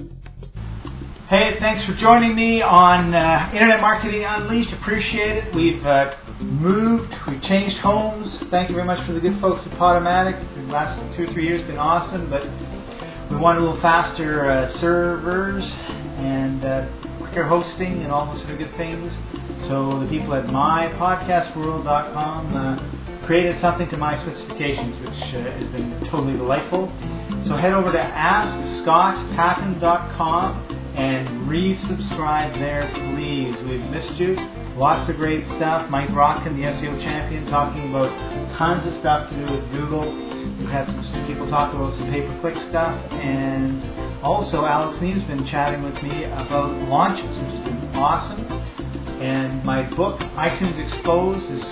Hey, thanks for joining me on Internet Marketing Unleashed. Appreciate it. We've moved, we've changed homes. Thank you very much for the good folks at Podomatic. The last 2 or 3 years have been awesome, but we want a little faster servers and quicker hosting and all those sort of good things. So the people at mypodcastworld.com created something to my specifications, which has been totally delightful. So head over to AskScottPatten.com and resubscribe there, please. We've missed you. Lots of great stuff. Mike Rotkin, the SEO champion, talking about tons of stuff to do with Google. We've had some people talk about some pay-per-click stuff, and also Alex Neve's been chatting with me about launches, which has been awesome. And my book, iTunes Exposed, is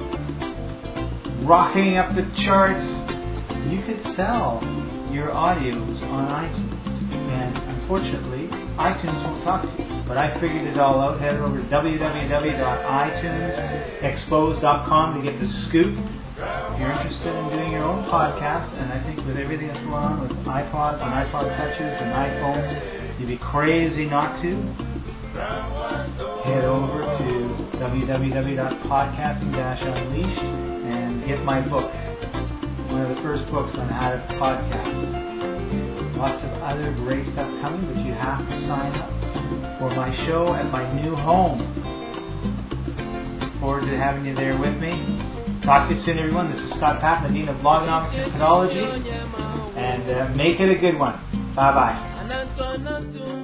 rocking up the charts. You could sell your audios on iTunes, and unfortunately, iTunes won't talk to you. But I figured it all out. Head over to www.itunesexposed.com to get the scoop. If you're interested in doing your own podcast, and I think with everything that's going on with iPods and iPod touches and iPhones, you'd be crazy not to. Head over to www.podcasting-unleashed and get my book. One of the first books on how to podcast. Lots of other great stuff coming, but you have to sign up for my show at my new home. Look forward to having you there with me. Talk to you soon, everyone. This is Scott Patten, the Dean of Blogonomics and Methodology, and make it a good one. Bye-bye.